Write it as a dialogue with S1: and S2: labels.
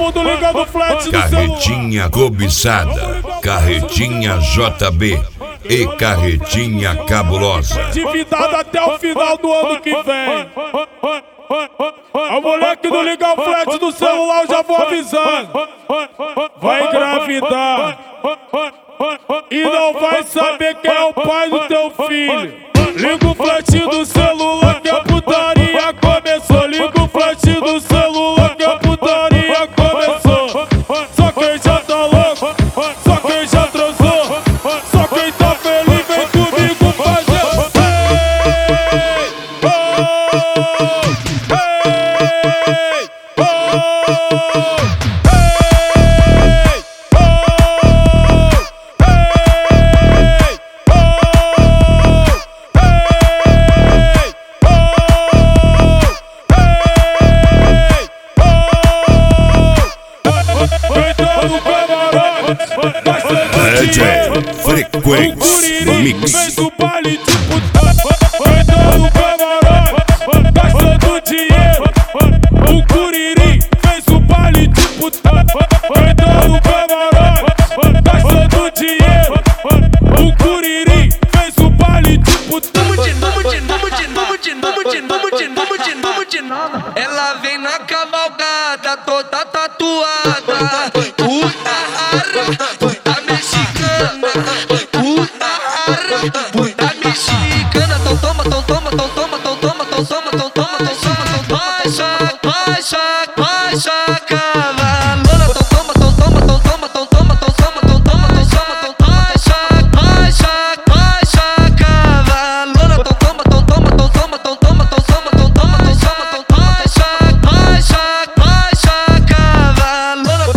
S1: mundo ligando o flat do celular.
S2: Carretinha cobiçada, carretinha JB e carretinha cabulosa.
S1: Atividade até o final do ano que vem. A mulher que não liga o flat do celular, eu já vou avisando. Vai engravidar e não vai saber quem é o pai do teu filho. Liga o flat do celular que a putaria começou. Liga o flat do celular que a putaria começou. Só quem já tá louco, só quem já transou, só quem tá feliz vem comigo fazer.
S2: Frequência Mix.
S1: Fez o baile de putaria. Entrou no camarote, gastando dinheiro. O Curirim fez o baile de putaria. Entrou no camarote, gastando dinheiro. O Curirim fez o baile de putaria.
S3: Ela vem na cavalgada toda tatuada.